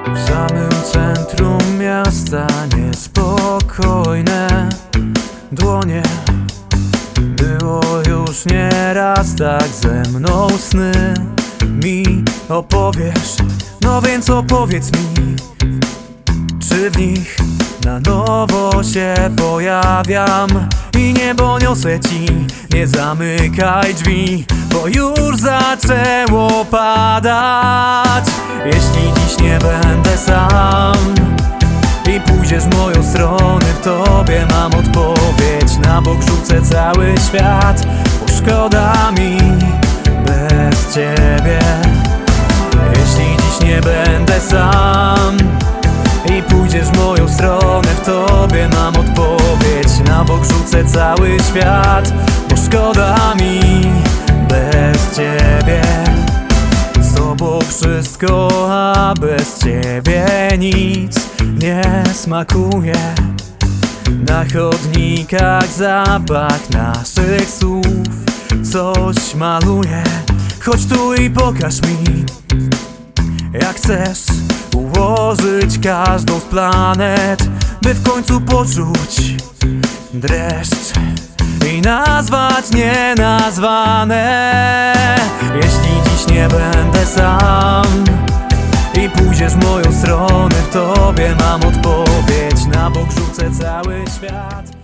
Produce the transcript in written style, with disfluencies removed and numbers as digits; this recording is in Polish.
W samym centrum miasta niespokojne dłonie. Było już nieraz tak ze mną sny. Mi opowiesz, no więc opowiedz mi, czy w nich na nowo się pojawiam i niebo niosę ci. Nie zamykaj drzwi, bo już zaczęło padać. Jeśli dziś nie będę sam i pójdziesz w moją stronę, w tobie mam odpowiedź. Na bok rzucę cały świat, bo szkoda mi bez ciebie. Jeśli dziś nie będę sam i pójdziesz w moją stronę, w tobie mam odpowiedź. Na bok rzucę cały świat, bo szkoda mi bez ciebie. Z tobą wszystko, a bez ciebie nic nie smakuje. Na chodnikach zapach naszych słów coś maluje. Chodź tu i pokaż mi, jak chcesz ułożyć każdą z planet, by w końcu poczuć dreszcz i nazwać nienazwane. Jeśli dziś nie będę sam i pójdziesz w moją stronę, w tobie mam odpowiedź. Na bok rzucę cały świat.